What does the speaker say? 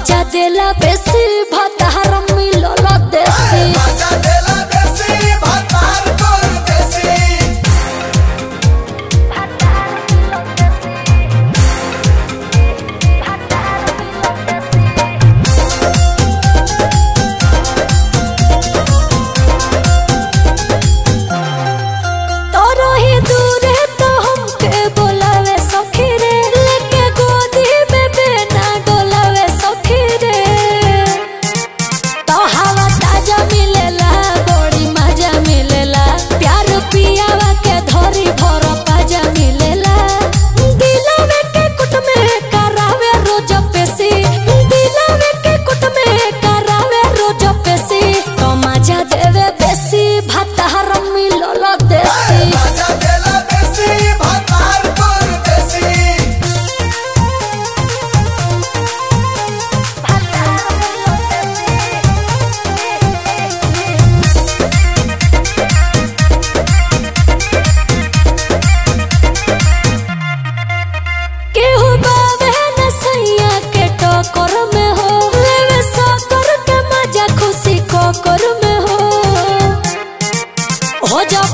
मजा देला बेसी भतार मिलल देसी मजा देला बेसी भतार तोर देसी तोरो ही दूर है तो हमके बोलावे सखी रे लेके गोदी में बेना डोलावे सखी रे तो हवा ताजा मिलेला बड़ी मजा मिलेला प्यार पियावा के धरी भर पाजा मिलेला दिलवे के कुट में करावे रोज पेशी दिलवे के कुट में करावे रोज पेशी तो मजा देवे बेसी भतार मिलल देसी मजा देला बेसी भतार तोर देसी केहू बावे न सैया के टोकर में हो लेवे सकर के मजा खुशी कोकर में हो जा